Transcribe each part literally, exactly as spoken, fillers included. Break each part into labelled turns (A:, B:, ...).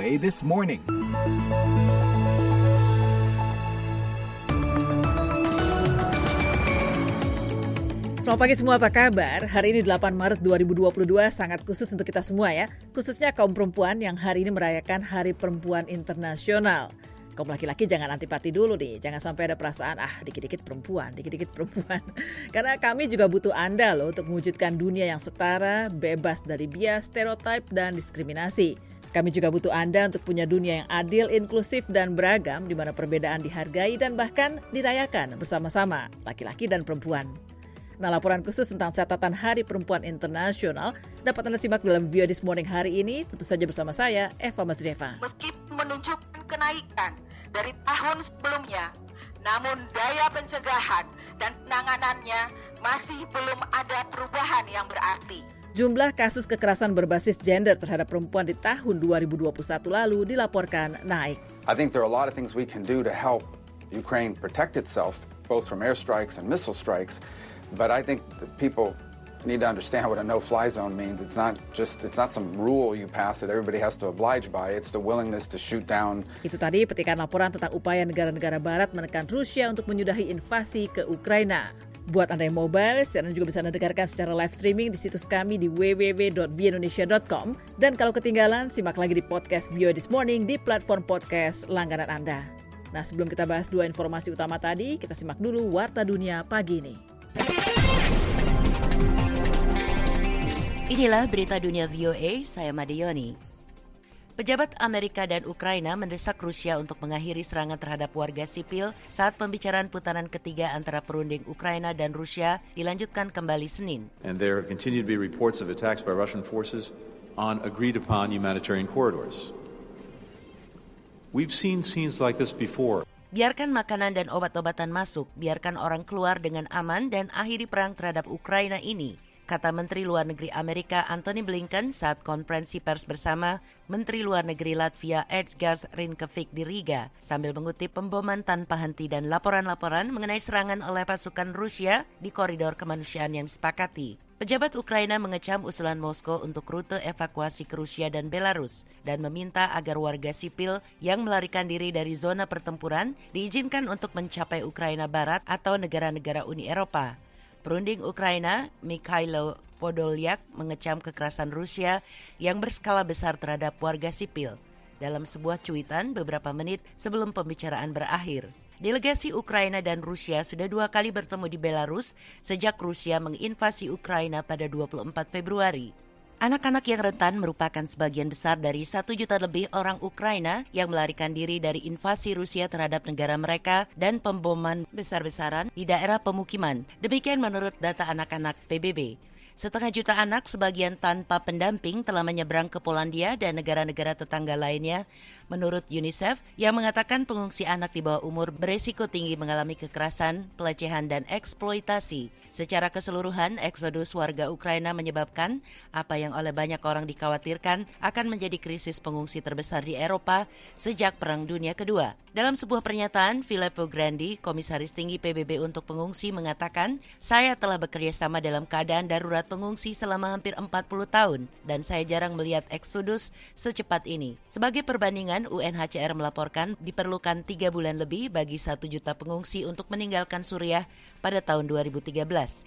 A: A This Morning.
B: Selamat pagi semua, apa kabar? Hari ini delapan Maret dua ribu dua puluh dua sangat khusus untuk kita semua ya. Khususnya kaum perempuan yang hari ini merayakan Hari Perempuan Internasional. Kaum laki-laki jangan antipati dulu nih. Jangan sampai ada perasaan, ah dikit-dikit perempuan, dikit-dikit perempuan. Karena kami juga butuh Anda loh untuk mewujudkan dunia yang setara, bebas dari bias, stereotip, dan diskriminasi. Kami juga butuh Anda untuk punya dunia yang adil, inklusif, dan beragam di mana perbedaan dihargai dan bahkan dirayakan bersama-sama, laki-laki dan perempuan. Nah, laporan khusus tentang catatan Hari Perempuan Internasional dapat Anda simak dalam View This Morning hari ini, tentu saja bersama saya, Eva Mazrieva.
C: Meskipun menunjukkan kenaikan dari tahun sebelumnya, namun daya pencegahan dan penanganannya masih belum ada perubahan yang berarti.
B: Jumlah kasus kekerasan berbasis gender terhadap perempuan di tahun dua ribu dua puluh satu lalu dilaporkan naik.
D: I think there are a lot of things we can do to help Ukraine protect itself, both from airstrikes and missile strikes. But I think that people need to understand what a no-fly zone means. It's not just, it's not some rule you pass that everybody has to oblige by. It's the willingness to shoot down.
B: Itu tadi petikan laporan tentang upaya negara-negara barat menekan Rusia untuk menyudahi invasi ke Ukraina. Buat Anda yang mobile, siaran juga bisa Anda dengarkan secara live streaming di situs kami di w w w dot v indonesia dot com. Dan kalau ketinggalan, simak lagi di podcast View This Morning di platform podcast langganan Anda. Nah, sebelum kita bahas dua informasi utama tadi, kita simak dulu Warta Dunia pagi ini.
E: Inilah berita dunia V O A, saya Made Yoni. Pejabat Amerika dan Ukraina mendesak Rusia untuk mengakhiri serangan terhadap warga sipil saat pembicaraan putaran ketiga antara perunding Ukraina dan Rusia dilanjutkan kembali Senin.
F: And there continue to be reports of attacks by Russian forces on agreed-upon humanitarian corridors. We've seen scenes like this before.
E: Biarkan makanan dan obat-obatan masuk, biarkan orang keluar dengan aman dan akhiri perang terhadap Ukraina ini, kata Menteri Luar Negeri Amerika Antony Blinken saat konferensi pers bersama Menteri Luar Negeri Latvia Edgars Rinkēvičs di Riga sambil mengutip pemboman tanpa henti dan laporan-laporan mengenai serangan oleh pasukan Rusia di koridor kemanusiaan yang disepakati. Pejabat Ukraina mengecam usulan Moskow untuk rute evakuasi ke Rusia dan Belarus dan meminta agar warga sipil yang melarikan diri dari zona pertempuran diizinkan untuk mencapai Ukraina Barat atau negara-negara Uni Eropa. Perunding Ukraina, Mikhailo Podolyak, mengecam kekerasan Rusia yang berskala besar terhadap warga sipil dalam sebuah cuitan beberapa menit sebelum pembicaraan berakhir. Delegasi Ukraina dan Rusia sudah dua kali bertemu di Belarus sejak Rusia menginvasi Ukraina pada dua puluh empat Februari. Anak-anak yang rentan merupakan sebagian besar dari satu juta lebih orang Ukraina yang melarikan diri dari invasi Rusia terhadap negara mereka dan pemboman besar-besaran di daerah pemukiman. Demikian menurut data anak-anak P B B. Setengah juta anak, sebagian tanpa pendamping, telah menyeberang ke Polandia dan negara-negara tetangga lainnya, menurut UNICEF, yang mengatakan pengungsi anak di bawah umur beresiko tinggi mengalami kekerasan, pelecehan, dan eksploitasi. Secara keseluruhan, eksodus warga Ukraina menyebabkan apa yang oleh banyak orang dikhawatirkan akan menjadi krisis pengungsi terbesar di Eropa sejak Perang Dunia Kedua. Dalam sebuah pernyataan, Filippo Grandi, Komisaris Tinggi P B B untuk Pengungsi, mengatakan, "Saya telah bekerja sama dalam keadaan darurat pengungsi selama hampir empat puluh tahun dan saya jarang melihat eksodus secepat ini." Sebagai perbandingan, U N H C R melaporkan diperlukan tiga bulan lebih bagi satu juta pengungsi untuk meninggalkan Suriah pada tahun dua ribu tiga belas.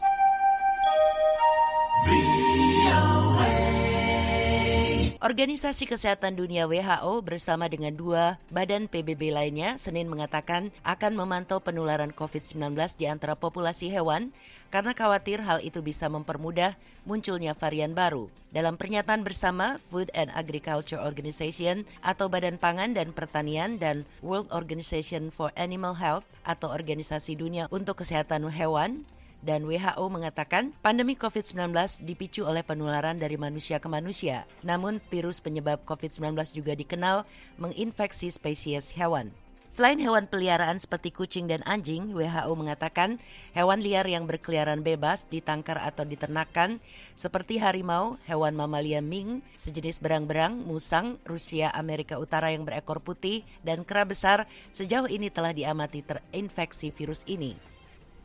E: Organisasi Kesehatan Dunia W H O bersama dengan dua badan P B B lainnya Senin mengatakan akan memantau penularan covid sembilan belas di antara populasi hewan karena khawatir hal itu bisa mempermudah munculnya varian baru. Dalam pernyataan bersama, Food and Agriculture Organization atau Badan Pangan dan Pertanian dan World Organization for Animal Health atau Organisasi Dunia untuk Kesehatan Hewan dan W H O mengatakan pandemi covid sembilan belas dipicu oleh penularan dari manusia ke manusia. Namun virus penyebab covid sembilan belas juga dikenal menginfeksi spesies hewan. Selain hewan peliharaan seperti kucing dan anjing, W H O mengatakan hewan liar yang berkeliaran bebas ditangkar atau diternakan seperti harimau, hewan mamalia mink, sejenis berang-berang, musang, Rusia Amerika Utara yang berekor putih, dan kera besar sejauh ini telah diamati terinfeksi virus ini.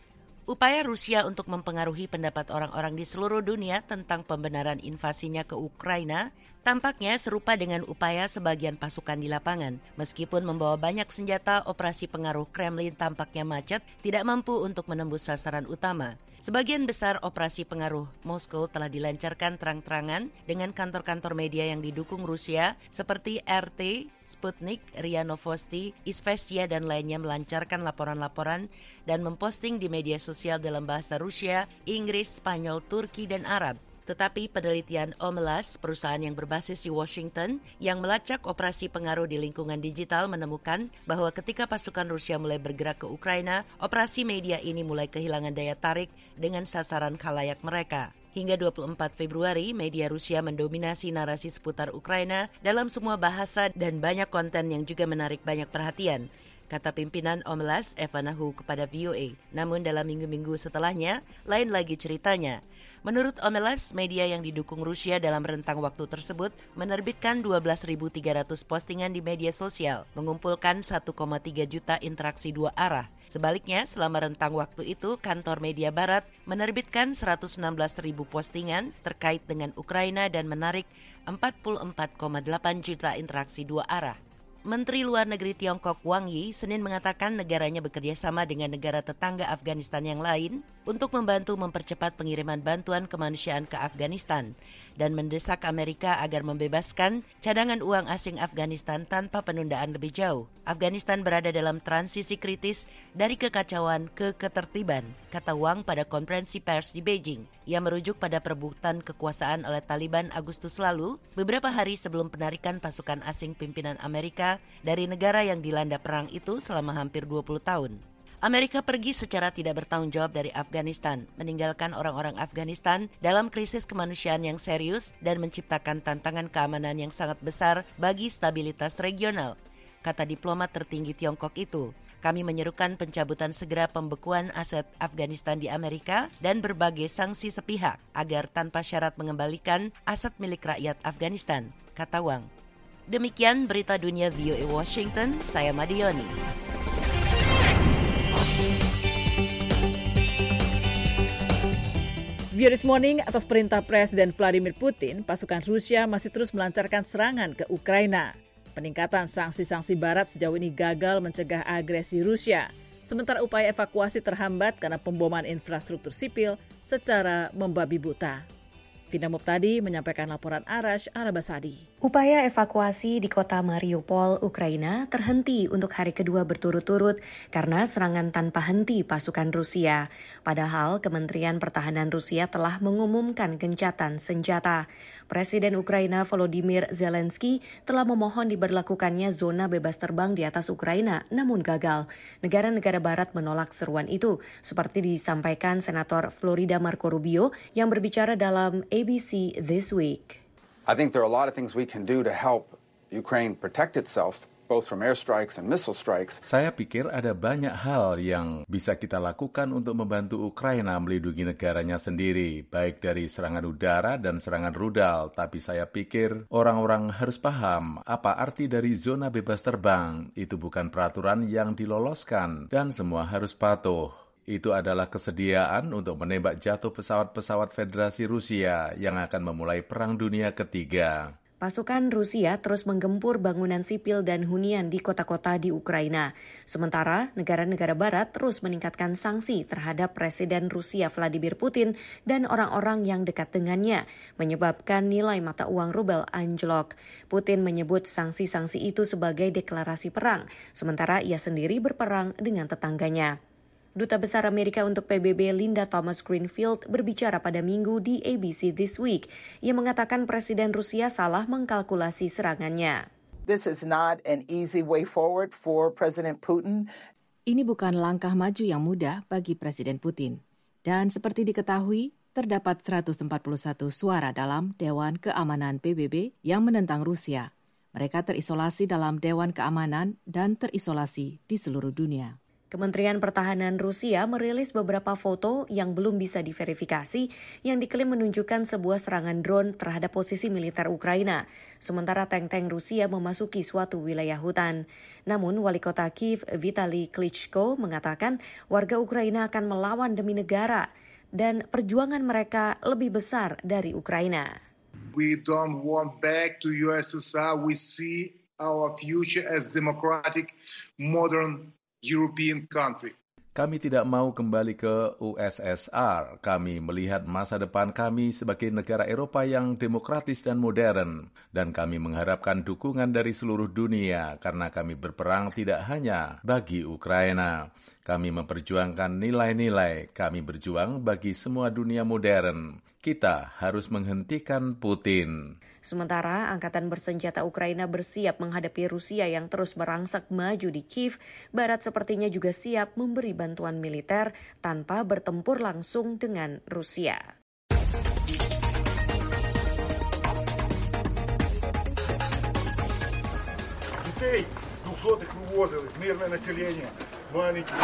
E: Upaya Rusia untuk mempengaruhi pendapat orang-orang di seluruh dunia tentang pembenaran invasinya ke Ukraina tampaknya serupa dengan upaya sebagian pasukan di lapangan. Meskipun membawa banyak senjata, operasi pengaruh Kremlin tampaknya macet, tidak mampu untuk menembus sasaran utama. Sebagian besar operasi pengaruh Moskow telah dilancarkan terang-terangan dengan kantor-kantor media yang didukung Rusia seperti R T, Sputnik, R I A Novosti, Izvestia dan lainnya melancarkan laporan-laporan dan memposting di media sosial dalam bahasa Rusia, Inggris, Spanyol, Turki, dan Arab. Tetapi penelitian Omelas, perusahaan yang berbasis di Washington, yang melacak operasi pengaruh di lingkungan digital menemukan bahwa ketika pasukan Rusia mulai bergerak ke Ukraina, operasi media ini mulai kehilangan daya tarik dengan sasaran khalayak mereka. Hingga dua puluh empat Februari, media Rusia mendominasi narasi seputar Ukraina dalam semua bahasa dan banyak konten yang juga menarik banyak perhatian, kata pimpinan Omelas Eva Nahu kepada V O A. Namun dalam minggu-minggu setelahnya, lain lagi ceritanya. Menurut Omelas, media yang didukung Rusia dalam rentang waktu tersebut menerbitkan dua belas ribu tiga ratus postingan di media sosial, mengumpulkan satu koma tiga juta interaksi dua arah. Sebaliknya, selama rentang waktu itu, kantor media barat menerbitkan seratus enam belas ribu postingan terkait dengan Ukraina dan menarik empat puluh empat koma delapan juta interaksi dua arah. Menteri Luar Negeri Tiongkok Wang Yi Senin mengatakan negaranya bekerja sama dengan negara tetangga Afghanistan yang lain untuk membantu mempercepat pengiriman bantuan kemanusiaan ke Afghanistan dan mendesak Amerika agar membebaskan cadangan uang asing Afghanistan tanpa penundaan lebih jauh. Afghanistan berada dalam transisi kritis dari kekacauan ke ketertiban, kata Wang pada konferensi pers di Beijing. Ia merujuk pada perebutan kekuasaan oleh Taliban Agustus lalu, beberapa hari sebelum penarikan pasukan asing pimpinan Amerika dari negara yang dilanda perang itu selama hampir dua puluh tahun. Amerika pergi secara tidak bertanggung jawab dari Afghanistan, meninggalkan orang-orang Afghanistan dalam krisis kemanusiaan yang serius dan menciptakan tantangan keamanan yang sangat besar bagi stabilitas regional, kata diplomat tertinggi Tiongkok itu. Kami menyerukan pencabutan segera pembekuan aset Afghanistan di Amerika dan berbagai sanksi sepihak agar tanpa syarat mengembalikan aset milik rakyat Afghanistan, kata Wang. Demikian berita dunia V O A Washington, saya Madioni.
B: V O A This Morning, atas perintah Presiden Vladimir Putin, pasukan Rusia masih terus melancarkan serangan ke Ukraina. Peningkatan sanksi-sanksi Barat sejauh ini gagal mencegah agresi Rusia, sementara upaya evakuasi terhambat karena pemboman infrastruktur sipil secara membabi buta. Vina Muptadi menyampaikan laporan Arash Arabasadi.
A: Upaya evakuasi di kota Mariupol, Ukraina terhenti untuk hari kedua berturut-turut karena serangan tanpa henti pasukan Rusia. Padahal Kementerian Pertahanan Rusia telah mengumumkan gencatan senjata. Presiden Ukraina Volodymyr Zelensky telah memohon diberlakukannya zona bebas terbang di atas Ukraina, namun gagal. Negara-negara Barat menolak seruan itu, seperti disampaikan Senator Florida Marco Rubio yang berbicara dalam A B C This Week.
D: I think there are a lot of things we can do to help Ukraine protect itself, both from airstrikes and missile strikes.
G: Saya pikir ada banyak hal yang bisa kita lakukan untuk membantu Ukraina melindungi negaranya sendiri, baik dari serangan udara dan serangan rudal. Tapi saya pikir orang-orang harus paham apa arti dari zona bebas terbang. Itu bukan peraturan yang diloloskan dan semua harus patuh. Itu adalah kesediaan untuk menembak jatuh pesawat-pesawat Federasi Rusia yang akan memulai Perang Dunia Ketiga.
A: Pasukan Rusia terus menggempur bangunan sipil dan hunian di kota-kota di Ukraina. Sementara negara-negara Barat terus meningkatkan sanksi terhadap Presiden Rusia Vladimir Putin dan orang-orang yang dekat dengannya, menyebabkan nilai mata uang rubel anjlok. Putin menyebut sanksi-sanksi itu sebagai deklarasi perang, sementara ia sendiri berperang dengan tetangganya. Duta Besar Amerika untuk P B B Linda Thomas-Greenfield berbicara pada Minggu di A B C This Week. Ia mengatakan Presiden Rusia salah mengkalkulasi serangannya.
C: This is not an easy way forward for President Putin.
H: Ini bukan langkah maju yang mudah bagi Presiden Putin. Dan seperti diketahui, terdapat seratus empat puluh satu suara dalam Dewan Keamanan P B B yang menentang Rusia. Mereka terisolasi dalam Dewan Keamanan dan terisolasi di seluruh dunia.
A: Kementerian Pertahanan Rusia merilis beberapa foto yang belum bisa diverifikasi yang diklaim menunjukkan sebuah serangan drone terhadap posisi militer Ukraina, sementara tank-tank Rusia memasuki suatu wilayah hutan. Namun, Wali Kota Kiev Vitali Klitschko mengatakan warga Ukraina akan melawan demi negara dan perjuangan mereka lebih besar dari Ukraina.
I: We don't want back to U S S R. We see our future as democratic, modern European country.
G: Kami tidak mau kembali ke U S S R. Kami melihat masa depan kami sebagai negara Eropa yang demokratis dan modern. Dan kami mengharapkan dukungan dari seluruh dunia karena kami berperang tidak hanya bagi Ukraina. Kami memperjuangkan nilai-nilai. Kami berjuang bagi semua dunia modern. Kita harus menghentikan Putin.
A: Sementara Angkatan Bersenjata Ukraina bersiap menghadapi Rusia yang terus merangsek maju di Kiev, Barat sepertinya juga siap memberi bantuan militer tanpa bertempur langsung dengan Rusia.
J: Детей двухсотых вывозили, мирное население, маленькие.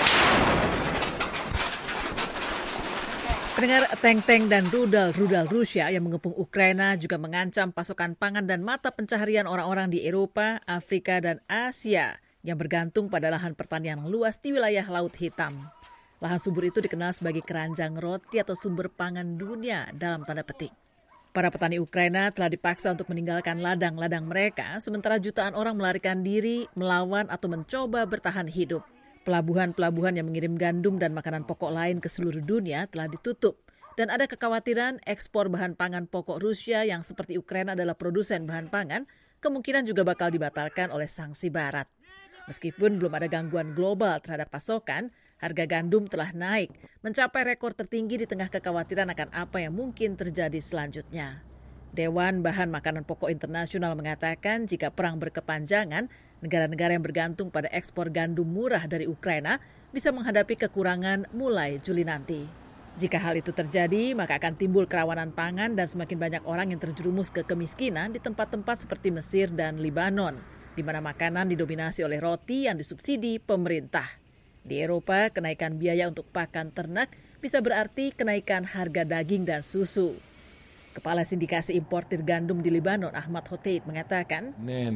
B: Pendengar, tank-tank dan rudal-rudal Rusia yang mengepung Ukraina juga mengancam pasokan pangan dan mata pencaharian orang-orang di Eropa, Afrika, dan Asia yang bergantung pada lahan pertanian luas di wilayah Laut Hitam. Lahan subur itu dikenal sebagai keranjang roti atau sumber pangan dunia dalam tanda petik. Para petani Ukraina telah dipaksa untuk meninggalkan ladang-ladang mereka, sementara jutaan orang melarikan diri, melawan atau mencoba bertahan hidup. Pelabuhan-pelabuhan yang mengirim gandum dan makanan pokok lain ke seluruh dunia telah ditutup. Dan ada kekhawatiran ekspor bahan pangan pokok Rusia yang seperti Ukraina adalah produsen bahan pangan, kemungkinan juga bakal dibatalkan oleh sanksi Barat. Meskipun belum ada gangguan global terhadap pasokan, harga gandum telah naik, mencapai rekor tertinggi di tengah kekhawatiran akan apa yang mungkin terjadi selanjutnya. Dewan Bahan Makanan Pokok Internasional mengatakan jika perang berkepanjangan, negara-negara yang bergantung pada ekspor gandum murah dari Ukraina bisa menghadapi kekurangan mulai Juli nanti. Jika hal itu terjadi, maka akan timbul kerawanan pangan dan semakin banyak orang yang terjerumus ke kemiskinan di tempat-tempat seperti Mesir dan Libanon, di mana makanan didominasi oleh roti yang disubsidi pemerintah. Di Eropa, kenaikan biaya untuk pakan ternak bisa berarti kenaikan harga daging dan susu. Kepala Sindikasi Importir Gandum di Libanon, Ahmad Hotait, mengatakan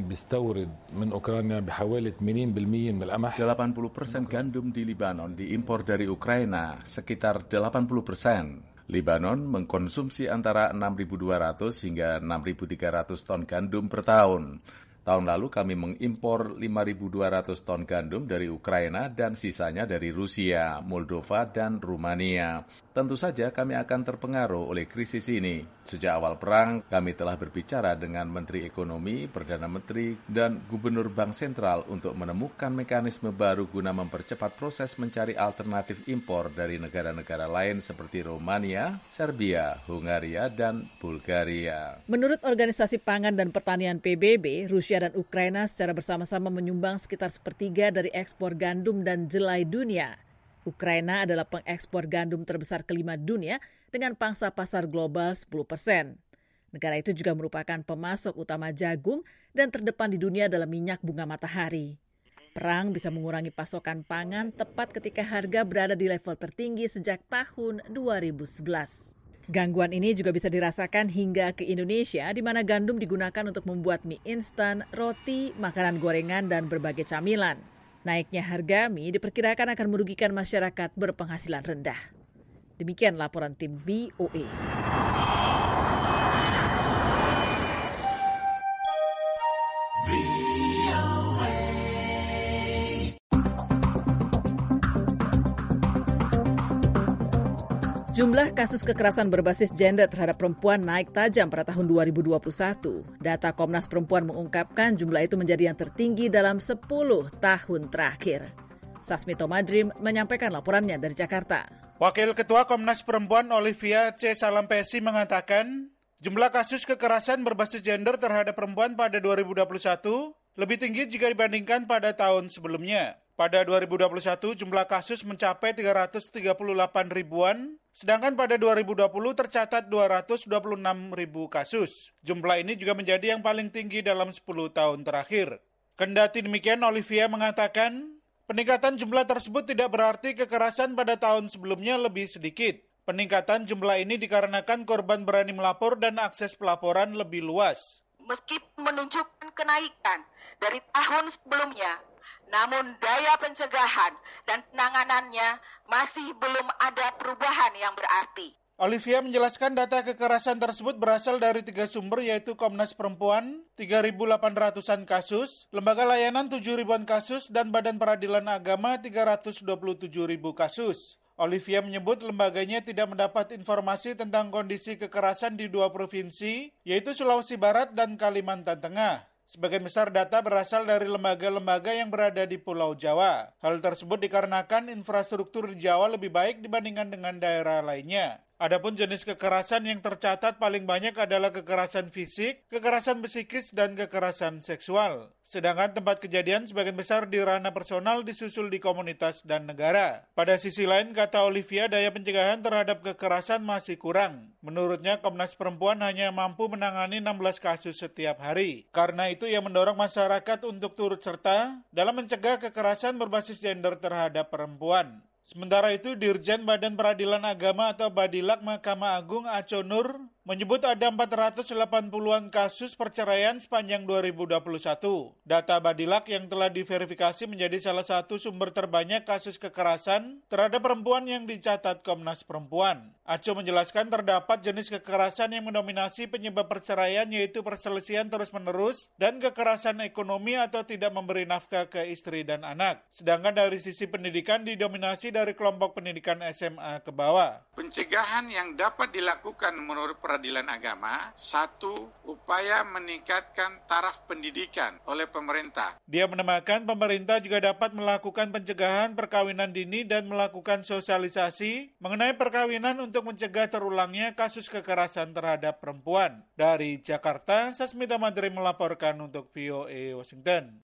G: delapan puluh persen gandum di Libanon diimpor dari Ukraina, sekitar delapan puluh persen. Libanon mengkonsumsi antara enam ribu dua ratus hingga enam ribu tiga ratus ton gandum per tahun. Tahun lalu kami mengimpor lima ribu dua ratus ton gandum dari Ukraina dan sisanya dari Rusia, Moldova, dan Rumania. Tentu saja kami akan terpengaruh oleh krisis ini. Sejak awal perang, kami telah berbicara dengan Menteri Ekonomi, Perdana Menteri, dan Gubernur Bank Sentral untuk menemukan mekanisme baru guna mempercepat proses mencari alternatif impor dari negara-negara lain seperti Romania, Serbia, Hungaria, dan Bulgaria.
B: Menurut Organisasi Pangan dan Pertanian P B B, Rusia dan Ukraina secara bersama-sama menyumbang sekitar sepertiga dari ekspor gandum dan jelai dunia. Ukraina adalah pengekspor gandum terbesar kelima dunia dengan pangsa pasar global sepuluh persen. Negara itu juga merupakan pemasok utama jagung dan terdepan di dunia dalam minyak bunga matahari. Perang bisa mengurangi pasokan pangan tepat ketika harga berada di level tertinggi sejak tahun dua ribu sebelas. Gangguan ini juga bisa dirasakan hingga ke Indonesia, di mana gandum digunakan untuk membuat mie instan, roti, makanan gorengan, dan berbagai camilan. Naiknya harga mie diperkirakan akan merugikan masyarakat berpenghasilan rendah. Demikian laporan tim V O A. Jumlah kasus kekerasan berbasis gender terhadap perempuan naik tajam pada tahun dua ribu dua puluh satu. Data Komnas Perempuan mengungkapkan jumlah itu menjadi yang tertinggi dalam sepuluh tahun terakhir. Sasmito Madrim menyampaikan laporannya dari Jakarta.
K: Wakil Ketua Komnas Perempuan Olivia C. Salampesi mengatakan, jumlah kasus kekerasan berbasis gender terhadap perempuan pada dua ribu dua puluh satu lebih tinggi jika dibandingkan pada tahun sebelumnya. Pada dua ribu dua puluh satu, jumlah kasus mencapai tiga ratus tiga puluh delapan ribuan, sedangkan pada dua ribu dua puluh tercatat dua ratus dua puluh enam ribu kasus. Jumlah ini juga menjadi yang paling tinggi dalam sepuluh tahun terakhir. Kendati demikian, Olivia mengatakan, Peningkatan jumlah tersebut tidak berarti kekerasan pada tahun sebelumnya lebih sedikit. Peningkatan jumlah ini dikarenakan korban berani melapor dan akses pelaporan lebih luas.
C: Meskipun menunjukkan kenaikan dari tahun sebelumnya, namun daya pencegahan dan penanganannya masih belum ada perubahan yang berarti.
K: Olivia menjelaskan data kekerasan tersebut berasal dari tiga sumber, yaitu Komnas Perempuan, tiga ribu delapan ratusan kasus, Lembaga Layanan tujuh ribuan kasus, dan Badan Peradilan Agama tiga ratus dua puluh tujuh ribu kasus. Olivia menyebut lembaganya tidak mendapat informasi tentang kondisi kekerasan di dua provinsi, yaitu Sulawesi Barat dan Kalimantan Tengah. Sebagian besar data berasal dari lembaga-lembaga yang berada di Pulau Jawa. Hal tersebut dikarenakan infrastruktur di Jawa lebih baik dibandingkan dengan daerah lainnya. Adapun jenis kekerasan yang tercatat paling banyak adalah kekerasan fisik, kekerasan psikis, dan kekerasan seksual. Sedangkan tempat kejadian sebagian besar di ranah personal disusul di komunitas dan negara. Pada sisi lain, kata Olivia, daya pencegahan terhadap kekerasan masih kurang. Menurutnya, Komnas Perempuan hanya mampu menangani enam belas kasus setiap hari. Karena itu, ia mendorong masyarakat untuk turut serta dalam mencegah kekerasan berbasis gender terhadap perempuan. Sementara itu, Dirjen Badan Peradilan Agama atau Badilak Mahkamah Agung Aco Nur menyebut ada empat ratus delapan puluhan kasus perceraian sepanjang dua ribu dua puluh satu. Data Badilak yang telah diverifikasi menjadi salah satu sumber terbanyak kasus kekerasan terhadap perempuan yang dicatat Komnas Perempuan. Aco menjelaskan terdapat jenis kekerasan yang mendominasi penyebab perceraian, yaitu perselisihan terus-menerus dan kekerasan ekonomi atau tidak memberi nafkah ke istri dan anak. Sedangkan dari sisi pendidikan didominasi dari kelompok pendidikan S M A ke bawah.
L: Pencegahan yang dapat dilakukan menurut Peradilan Agama, satu, upaya meningkatkan taraf pendidikan oleh pemerintah.
K: Dia menambahkan pemerintah juga dapat melakukan pencegahan perkawinan dini dan melakukan sosialisasi mengenai perkawinan untuk mencegah terulangnya kasus kekerasan terhadap perempuan. Dari Jakarta, Sasmita Madri melaporkan untuk V O A Washington.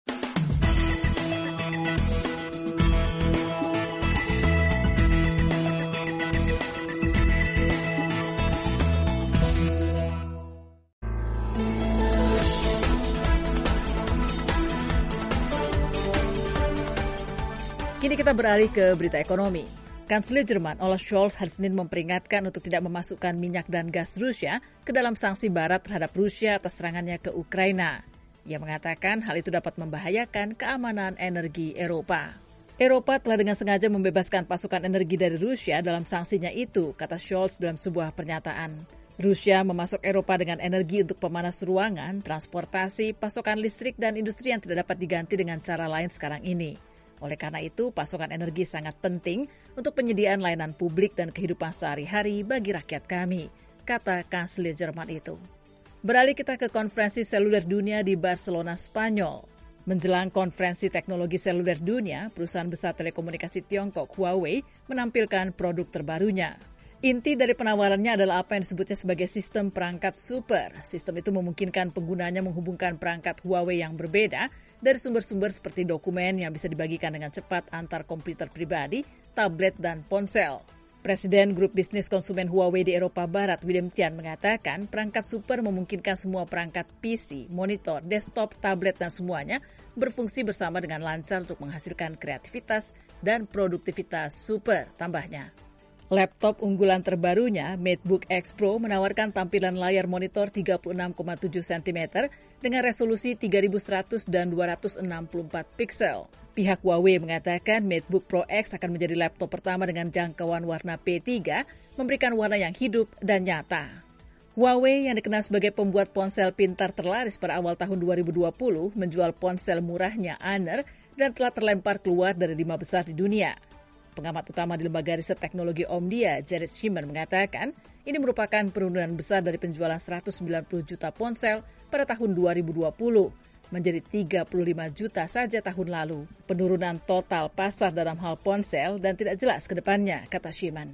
B: Kini kita beralih ke berita ekonomi. Kanselir Jerman Olaf Scholz hari Senin memperingatkan untuk tidak memasukkan minyak dan gas Rusia ke dalam sanksi barat terhadap Rusia atas serangannya ke Ukraina. Ia mengatakan hal itu dapat membahayakan keamanan energi Eropa. Eropa telah dengan sengaja membebaskan pasokan energi dari Rusia dalam sanksinya itu, kata Scholz dalam sebuah pernyataan. Rusia memasok Eropa dengan energi untuk pemanas ruangan, transportasi, pasokan listrik, dan industri yang tidak dapat diganti dengan cara lain sekarang ini. Oleh karena itu, pasokan energi sangat penting untuk penyediaan layanan publik dan kehidupan sehari-hari bagi rakyat kami, kata Kanselir Jerman itu. Beralih kita ke konferensi seluler dunia di Barcelona, Spanyol. Menjelang konferensi teknologi seluler dunia, perusahaan besar telekomunikasi Tiongkok Huawei menampilkan produk terbarunya. Inti dari penawarannya adalah apa yang disebutnya sebagai sistem perangkat super. Sistem itu memungkinkan penggunanya menghubungkan perangkat Huawei yang berbeda dari sumber-sumber seperti dokumen yang bisa dibagikan dengan cepat antar komputer pribadi, tablet, dan ponsel. Presiden Grup Bisnis Konsumen Huawei di Eropa Barat, William Tian, mengatakan perangkat super memungkinkan semua perangkat P C, monitor, desktop, tablet, dan semuanya berfungsi bersama dengan lancar untuk menghasilkan kreativitas dan produktivitas super, tambahnya. Laptop unggulan terbarunya, MateBook X Pro, menawarkan tampilan layar monitor tiga puluh enam koma tujuh sentimeter dengan resolusi tiga ribu seratus dan dua ratus enam puluh empat piksel. Pihak Huawei mengatakan MateBook Pro X akan menjadi laptop pertama dengan jangkauan warna P tiga, memberikan warna yang hidup dan nyata. Huawei yang dikenal sebagai pembuat ponsel pintar terlaris pada awal tahun dua ribu dua puluh menjual ponsel murahnya Honor dan telah terlempar keluar dari lima besar di dunia. Pengamat utama di lembaga riset teknologi Omdia, Jared Schiman, mengatakan ini merupakan penurunan besar dari penjualan seratus sembilan puluh juta ponsel pada tahun dua ribu dua puluh, menjadi tiga puluh lima juta saja tahun lalu. Penurunan total pasar dalam hal ponsel dan tidak jelas ke depannya, kata Schiman.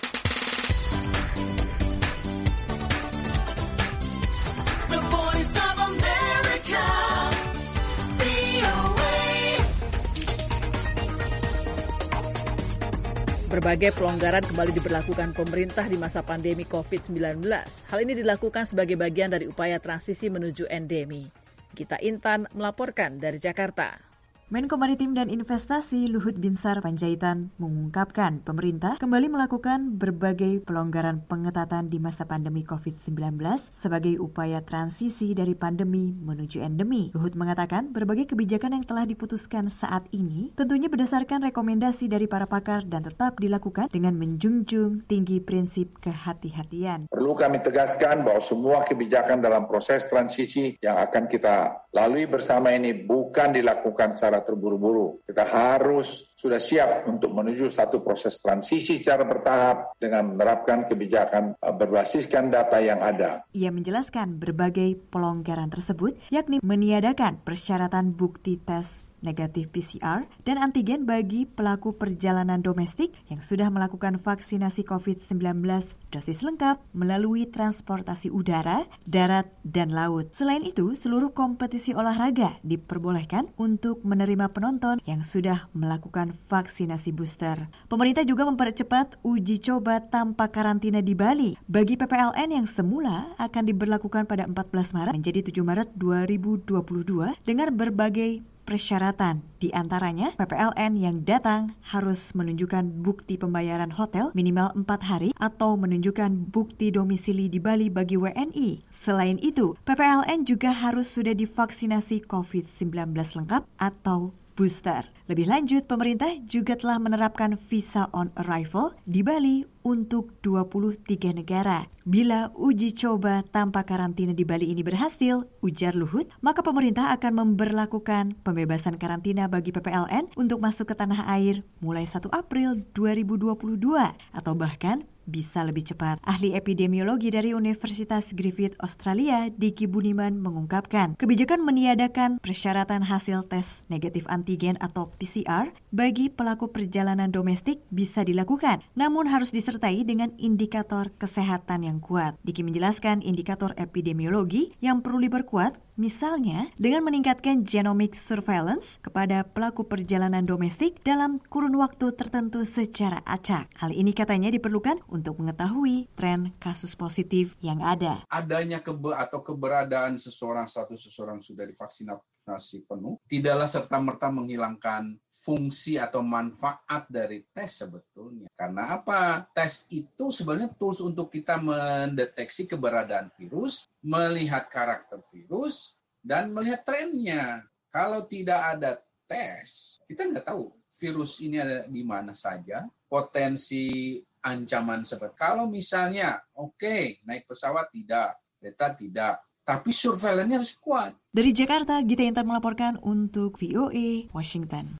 B: Berbagai pelonggaran kembali diberlakukan pemerintah di masa pandemi covid sembilan belas. Hal ini dilakukan sebagai bagian dari upaya transisi menuju endemi. Gita Intan melaporkan dari Jakarta.
M: Menko Maritim dan Investasi Luhut Binsar Panjaitan mengungkapkan pemerintah kembali melakukan berbagai pelonggaran pengetatan di masa pandemi covid sembilan belas sebagai upaya transisi dari pandemi menuju endemi. Luhut mengatakan berbagai kebijakan yang telah diputuskan saat ini tentunya berdasarkan rekomendasi dari para pakar dan tetap dilakukan dengan menjunjung tinggi prinsip kehati-hatian.
N: Perlu kami tegaskan bahwa semua kebijakan dalam proses transisi yang akan kita lalui bersama ini bukan dilakukan secara terburu-buru. Kita harus sudah siap untuk menuju satu proses transisi secara bertahap dengan menerapkan kebijakan berbasiskan data yang ada.
M: Ia menjelaskan berbagai pelonggaran tersebut, yakni meniadakan persyaratan bukti tes negatif P C R dan antigen bagi pelaku perjalanan domestik yang sudah melakukan vaksinasi covid sembilan belas dosis lengkap melalui transportasi udara, darat, dan laut. Selain itu, seluruh kompetisi olahraga diperbolehkan untuk menerima penonton yang sudah melakukan vaksinasi booster. Pemerintah juga mempercepat uji coba tanpa karantina di Bali bagi P P L N yang semula akan diberlakukan pada empat belas Maret menjadi tujuh Maret dua ribu dua puluh dua dengan berbagai persyaratan. Di antaranya, P P L N yang datang harus menunjukkan bukti pembayaran hotel minimal empat hari atau menunjukkan bukti domisili di Bali bagi W N I. Selain itu, P P L N juga harus sudah divaksinasi covid sembilan belas lengkap atau booster. Lebih lanjut, pemerintah juga telah menerapkan visa on arrival di Bali untuk dua puluh tiga negara. Bila uji coba tanpa karantina di Bali ini berhasil, ujar Luhut, maka pemerintah akan memberlakukan pembebasan karantina bagi P P L N untuk masuk ke tanah air mulai satu April dua ribu dua puluh dua atau bahkan bisa lebih cepat. Ahli epidemiologi dari Universitas Griffith Australia, Diki Budiman mengungkapkan, kebijakan meniadakan persyaratan hasil tes negatif antigen atau P C R bagi pelaku perjalanan domestik bisa dilakukan, namun harus disertai dengan indikator kesehatan yang kuat. Diki menjelaskan indikator epidemiologi yang perlu diperkuat, misalnya dengan meningkatkan genomic surveillance kepada pelaku perjalanan domestik dalam kurun waktu tertentu secara acak. Hal ini katanya diperlukan untuk mengetahui tren kasus positif yang ada.
O: Adanya kebe atau keberadaan seseorang, status seseorang sudah divaksinasi penuh, tidaklah serta-merta menghilangkan fungsi atau manfaat dari tes sebetulnya. Karena apa? Tes itu sebenarnya tools untuk kita mendeteksi keberadaan virus, melihat karakter virus, dan melihat trennya. Kalau tidak ada tes, kita nggak tahu virus ini ada di mana saja, potensi ancaman seperti kalau misalnya, oke, okay, naik pesawat tidak, beta tidak, tapi surveillance-nya harus kuat.
M: Dari Jakarta, Gita Intan melaporkan untuk V O A Washington.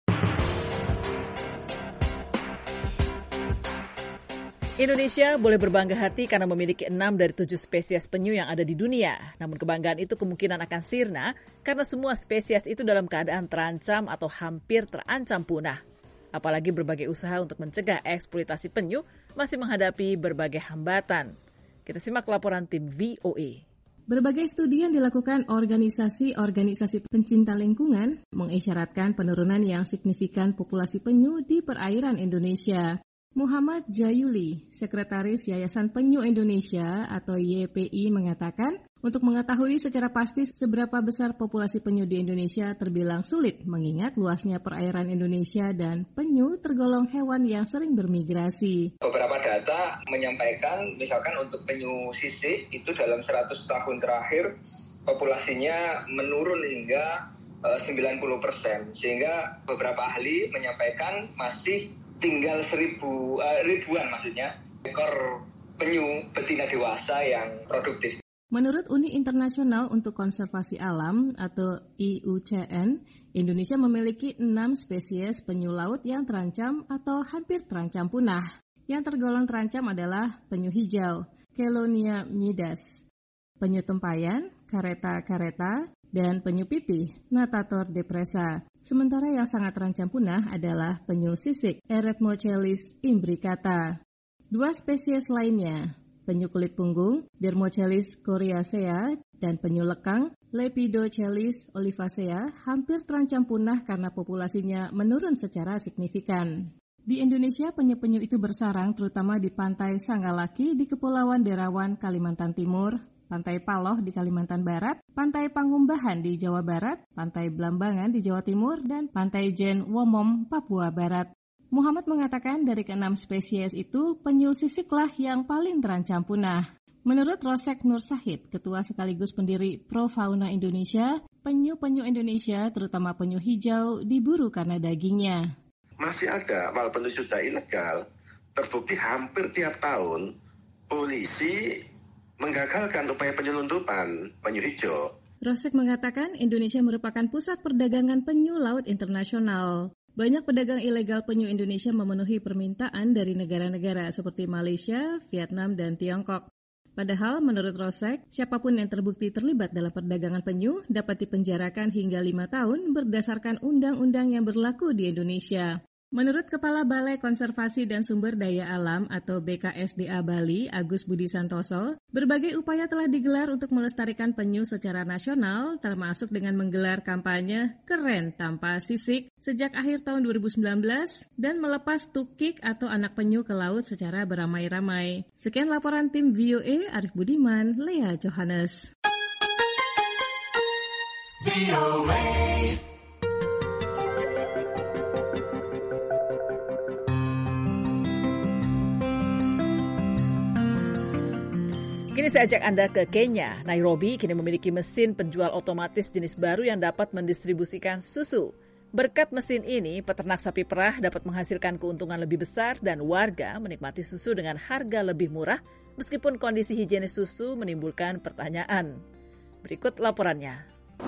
B: Indonesia boleh berbangga hati karena memiliki enam dari tujuh spesies penyu yang ada di dunia. Namun kebanggaan itu kemungkinan akan sirna karena semua spesies itu dalam keadaan terancam atau hampir terancam punah. Apalagi berbagai usaha untuk mencegah eksploitasi penyu masih menghadapi berbagai hambatan. Kita simak laporan tim V O A.
P: Berbagai studi yang dilakukan organisasi-organisasi pencinta lingkungan mengisyaratkan penurunan yang signifikan populasi penyu di perairan Indonesia. Muhammad Jayuli, Sekretaris Yayasan Penyu Indonesia atau Y P I mengatakan, untuk mengetahui secara pasti seberapa besar populasi penyu di Indonesia terbilang sulit mengingat luasnya perairan Indonesia dan penyu tergolong hewan yang sering bermigrasi.
Q: Beberapa data menyampaikan misalkan untuk penyu sisik itu dalam seratus tahun terakhir populasinya menurun hingga uh, sembilan puluh persen. Sehingga beberapa ahli menyampaikan masih tinggal seribu, uh, ribuan maksudnya ekor penyu betina dewasa yang produktif.
P: Menurut Uni Internasional untuk Konservasi Alam atau I U C N, Indonesia memiliki enam spesies penyu laut yang terancam atau hampir terancam punah. Yang tergolong terancam adalah penyu hijau, Chelonia midas, penyu tempayan, Caretta-caretta, dan penyu pipih, Natator depressa. Sementara yang sangat terancam punah adalah penyu sisik, Eretmochelys imbricata. Dua spesies lainnya, penyu kulit punggung, Dermochelys coriacea, dan penyu lekang, Lepidochelys olivacea, hampir terancam punah karena populasinya menurun secara signifikan. Di Indonesia, penyu-penyu itu bersarang terutama di pantai Sanggalaki di Kepulauan Derawan, Kalimantan Timur, Pantai Paloh di Kalimantan Barat, Pantai Pangumbahan di Jawa Barat, Pantai Blambangan di Jawa Timur, dan Pantai Jen Womom, Papua Barat. Muhammad mengatakan dari keenam spesies itu, penyu sisiklah yang paling terancam punah. Menurut Rosek Nur Sahid, ketua sekaligus pendiri Pro Fauna Indonesia, penyu-penyu Indonesia, terutama penyu hijau, diburu karena dagingnya.
R: Masih ada, walaupun sudah ilegal, terbukti hampir tiap tahun, polisi menggagalkan upaya penyelundupan penyu hijau.
P: Rosek mengatakan Indonesia merupakan pusat perdagangan penyu laut internasional. Banyak pedagang ilegal penyu Indonesia memenuhi permintaan dari negara-negara seperti Malaysia, Vietnam, dan Tiongkok. Padahal menurut Rosek, siapapun yang terbukti terlibat dalam perdagangan penyu dapat dipenjarakan hingga lima tahun berdasarkan undang-undang yang berlaku di Indonesia. Menurut Kepala Balai Konservasi dan Sumber Daya Alam atau B K S D A Bali, Agus Budi Santoso, berbagai upaya telah digelar untuk melestarikan penyu secara nasional, termasuk dengan menggelar kampanye Keren Tanpa Sisik sejak akhir tahun dua ribu sembilan belas dan melepas tukik atau anak penyu ke laut secara beramai-ramai. Sekian laporan tim V O A, Arif Budiman, Lea Johannes. V O A.
B: Kini saya ajak Anda ke Kenya. Nairobi kini memiliki mesin penjual otomatis jenis baru yang dapat mendistribusikan susu. Berkat mesin ini, peternak sapi perah dapat menghasilkan keuntungan lebih besar dan warga menikmati susu dengan harga lebih murah meskipun kondisi higienis susu menimbulkan pertanyaan. Berikut laporannya.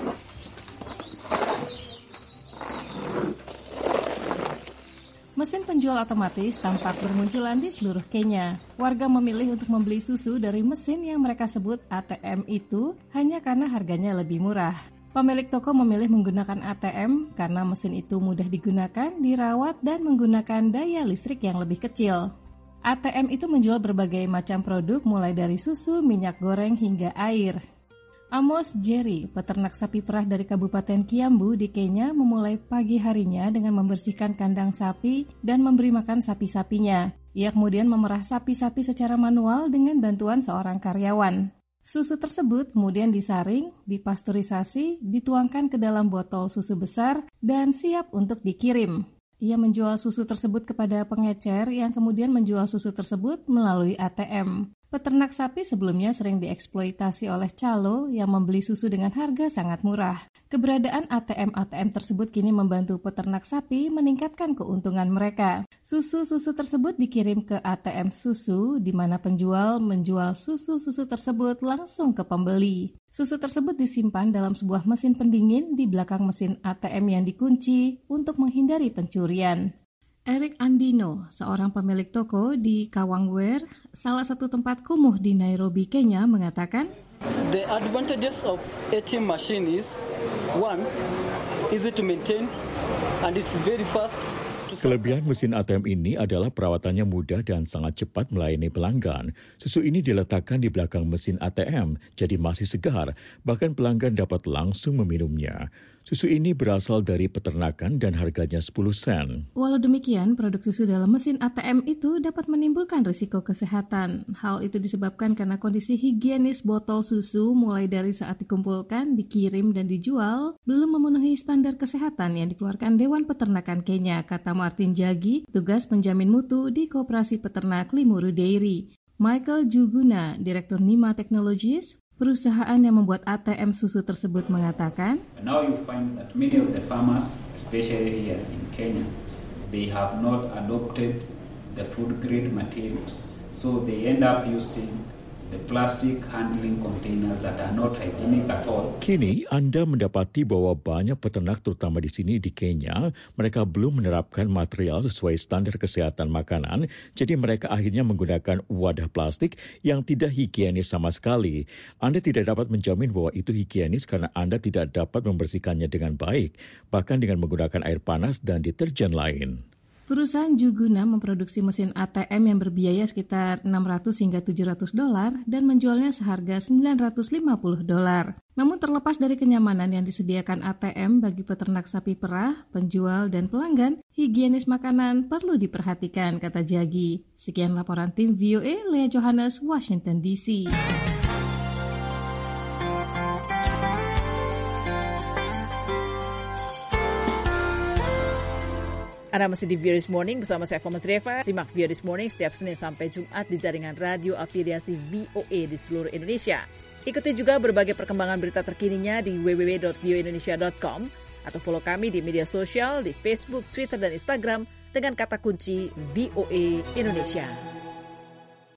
P: Mesin penjual otomatis tampak bermunculan di seluruh Kenya. Warga memilih untuk membeli susu dari mesin yang mereka sebut A T M itu hanya karena harganya lebih murah. Pemilik toko memilih menggunakan A T M karena mesin itu mudah digunakan, dirawat, dan menggunakan daya listrik yang lebih kecil. A T M itu menjual berbagai macam produk mulai dari susu, minyak goreng, hingga air. Amos Jerry, peternak sapi perah dari Kabupaten Kiambu di Kenya, memulai pagi harinya dengan membersihkan kandang sapi dan memberi makan sapi-sapinya. Ia kemudian memerah sapi-sapi secara manual dengan bantuan seorang karyawan. Susu tersebut kemudian disaring, dipasteurisasi, dituangkan ke dalam botol susu besar, dan siap untuk dikirim. Ia menjual susu tersebut kepada pengecer yang kemudian menjual susu tersebut melalui A T M. Peternak sapi sebelumnya sering dieksploitasi oleh calo yang membeli susu dengan harga sangat murah. Keberadaan A T M-A T M tersebut kini membantu peternak sapi meningkatkan keuntungan mereka. Susu-susu tersebut dikirim ke A T M susu, di mana penjual menjual susu-susu tersebut langsung ke pembeli. Susu tersebut disimpan dalam sebuah mesin pendingin di belakang mesin A T M yang dikunci untuk menghindari pencurian. Eric Andino, seorang pemilik toko di Kawangware, salah satu tempat kumuh di Nairobi, Kenya, mengatakan,
S: The advantages of A T M machine is, one, easy to maintain and it's very fast.
T: Kelebihan mesin A T M ini adalah perawatannya mudah dan sangat cepat melayani pelanggan. Susu ini diletakkan di belakang mesin A T M, jadi masih segar, bahkan pelanggan dapat langsung meminumnya. Susu ini berasal dari peternakan dan harganya sepuluh sen.
P: Walau demikian, produk susu dalam mesin A T M itu dapat menimbulkan risiko kesehatan. Hal itu disebabkan karena kondisi higienis botol susu mulai dari saat dikumpulkan, dikirim, dan dijual belum memenuhi standar kesehatan yang dikeluarkan Dewan Peternakan Kenya, kata Martin Jagi, tugas penjamin mutu di Koperasi Peternak Limuru Dairy. Michael Juguna, Direktur Nima Technologies, perusahaan yang membuat A T M susu tersebut, mengatakan,
U: Now you find that many of the farmers, especially here in Kenya, they have not adopted the food grade materials. So they end up using the plastic handling containers that are not hygienic at all.
T: Kini Anda mendapati bahwa banyak peternak terutama di sini di Kenya, mereka belum menerapkan material sesuai standar kesehatan makanan, jadi mereka akhirnya menggunakan wadah plastik yang tidak higienis sama sekali. Anda tidak dapat menjamin bahwa itu higienis karena Anda tidak dapat membersihkannya dengan baik, bahkan dengan menggunakan air panas dan deterjen lain.
P: Perusahaan Juguna memproduksi mesin A T M yang berbiaya sekitar enam ratus hingga tujuh ratus dolar dan menjualnya seharga sembilan ratus lima puluh dolar. Namun terlepas dari kenyamanan yang disediakan A T M bagi peternak sapi perah, penjual, dan pelanggan, higienis makanan perlu diperhatikan, kata Jagi. Sekian laporan tim V O A, Lea Johannes, Washington D C.
B: Anda masih di V O A This Morning bersama saya Fama Zreva. Simak V O A This Morning setiap Senin sampai Jumat di jaringan radio afiliasi V O A di seluruh Indonesia. Ikuti juga berbagai perkembangan berita terkininya di w w w dot v o indonesia dot com atau follow kami di media sosial di Facebook, Twitter, dan Instagram dengan kata kunci V O A Indonesia.